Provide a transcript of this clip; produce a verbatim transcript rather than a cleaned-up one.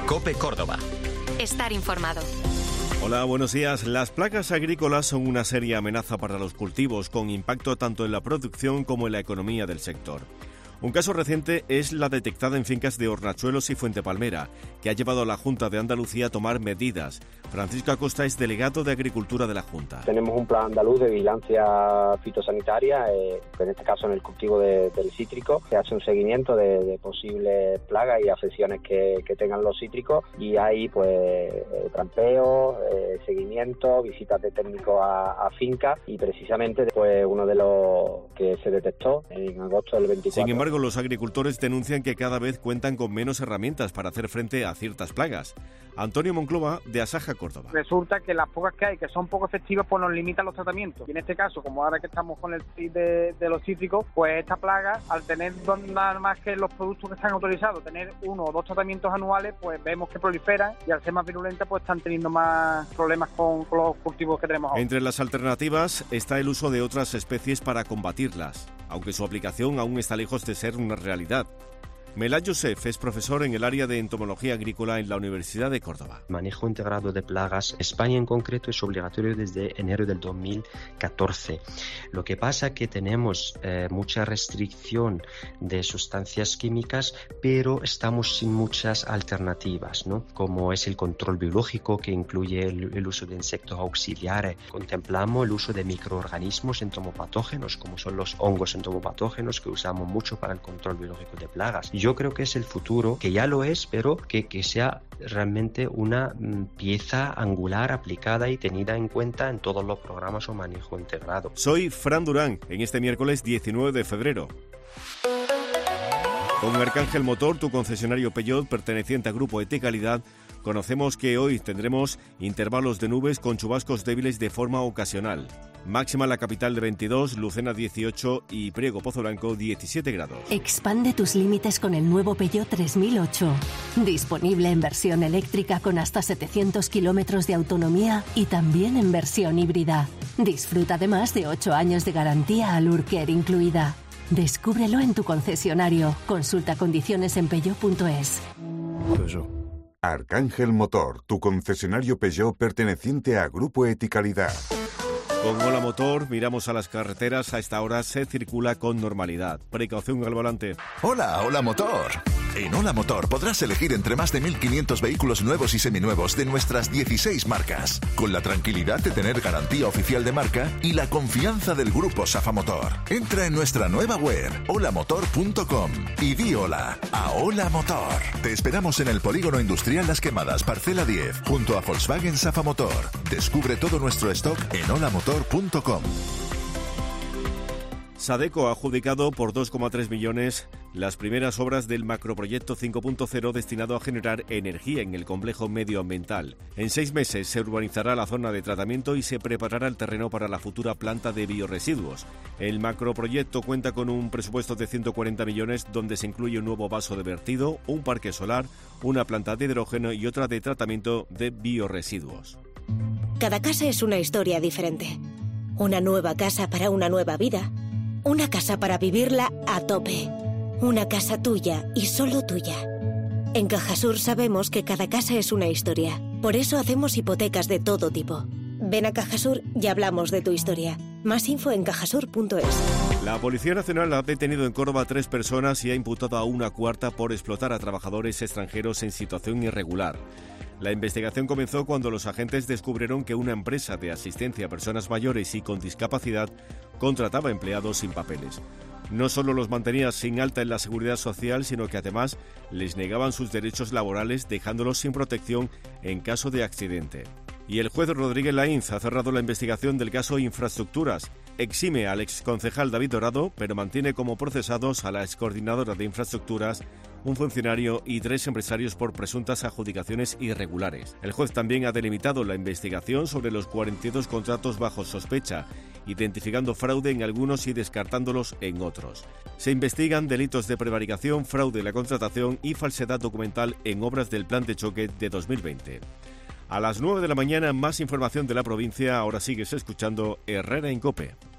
COPE Córdoba. Estar informado. Hola, buenos días. Las plagas agrícolas son una seria amenaza para los cultivos, con impacto tanto en la producción como en la economía del sector. Un caso reciente es la detectada en fincas de Hornachuelos y Fuente Palmera, que ha llevado a la Junta de Andalucía a tomar medidas. Francisco Acosta es delegado de Agricultura de la Junta. Tenemos un plan andaluz de vigilancia fitosanitaria, eh, en este caso en el cultivo de, del cítrico. Se hace un seguimiento de, de posibles plagas y afecciones que, que tengan los cítricos, y hay pues eh, trampeos, eh, seguimiento, visitas de técnicos a, a fincas, y precisamente pues uno de los que se detectó en agosto del veinticuatro. Sin embargo, los agricultores denuncian que cada vez cuentan con menos herramientas para hacer frente a ciertas plagas. Antonio Monclova, de Asaja Córdoba. Resulta que las pocas que hay, que son poco efectivas, pues nos limitan los tratamientos. Y en este caso, como ahora que estamos con el tip de, de los cítricos, pues esta plaga, al tener nada más que los productos que están autorizados, tener uno o dos tratamientos anuales, pues vemos que proliferan, y al ser más virulenta, pues están teniendo más problemas con, con los cultivos que tenemos ahora. Entre las alternativas está el uso de otras especies para combatirlas, aunque su aplicación aún está lejos de ser una realidad. Melad Youssef es profesor en el área de entomología agrícola en la Universidad de Córdoba. Manejo integrado de plagas, España en concreto, es obligatorio desde enero del dos mil catorce. Lo que pasa es que tenemos eh, mucha restricción de sustancias químicas, pero estamos sin muchas alternativas, ¿no? Como es el control biológico, que incluye el, el uso de insectos auxiliares. Contemplamos el uso de microorganismos entomopatógenos, como son los hongos entomopatógenos, que usamos mucho para el control biológico de plagas. Yo creo que es el futuro, que ya lo es, pero que, que sea realmente una mm, pieza angular aplicada y tenida en cuenta en todos los programas o manejo integrado. Soy Fran Durán, en este miércoles diecinueve de febrero. Con Arcángel Motor, tu concesionario Peugeot perteneciente a Grupo Eticalidad, conocemos que hoy tendremos intervalos de nubes con chubascos débiles de forma ocasional. Máxima en la capital de veintidós, Lucena dieciocho y Priego Pozo Blanco diecisiete grados. Expande tus límites con el nuevo Peugeot tres mil ocho. Disponible en versión eléctrica con hasta setecientos kilómetros de autonomía y también en versión híbrida. Disfruta además de ocho años de garantía al Urker incluida. Descúbrelo en tu concesionario. Consulta condiciones en peugeot punto es. Arcángel Motor, tu concesionario Peugeot perteneciente a Grupo Eticalidad. Con Hola Motor miramos a las carreteras. A esta hora se circula con normalidad. Precaución al volante. Hola, Hola Motor. En Hola Motor podrás elegir entre más de mil quinientos vehículos nuevos y seminuevos de nuestras dieciséis marcas, con la tranquilidad de tener garantía oficial de marca y la confianza del grupo Safa Motor. Entra en nuestra nueva web, hola motor punto com, y di hola a Hola Motor. Te esperamos en el Polígono Industrial Las Quemadas, parcela diez, junto a Volkswagen Safa Motor. Descubre todo nuestro stock en hola motor punto com. Sadeco ha adjudicado por dos coma tres millones las primeras obras del macroproyecto cinco punto cero destinado a generar energía en el complejo medioambiental. En seis meses se urbanizará la zona de tratamiento y se preparará el terreno para la futura planta de bioresiduos. El macroproyecto cuenta con un presupuesto de ciento cuarenta millones, donde se incluye un nuevo vaso de vertido, un parque solar, una planta de hidrógeno y otra de tratamiento de bioresiduos. Cada casa es una historia diferente. Una nueva casa para una nueva vida. Una casa para vivirla a tope. Una casa tuya y solo tuya. En Cajasur sabemos que cada casa es una historia. Por eso hacemos hipotecas de todo tipo. Ven a Cajasur y hablamos de tu historia. Más info en cajasur punto es. La Policía Nacional ha detenido en Córdoba a tres personas y ha imputado a una cuarta por explotar a trabajadores extranjeros en situación irregular. La investigación comenzó cuando los agentes descubrieron que una empresa de asistencia a personas mayores y con discapacidad contrataba empleados sin papeles. No solo los mantenía sin alta en la seguridad social, sino que además les negaban sus derechos laborales, dejándolos sin protección en caso de accidente. Y el juez Rodríguez Lainz ha cerrado la investigación del caso Infraestructuras. Exime al exconcejal David Dorado, pero mantiene como procesados a la excoordinadora de infraestructuras, un funcionario y tres empresarios por presuntas adjudicaciones irregulares. El juez también ha delimitado la investigación sobre los cuarenta y dos contratos bajo sospecha, identificando fraude en algunos y descartándolos en otros. Se investigan delitos de prevaricación, fraude en la contratación y falsedad documental en obras del Plan de Choque de dos mil veinte. A las nueve de la mañana, más información de la provincia. Ahora sigues escuchando Herrera en COPE.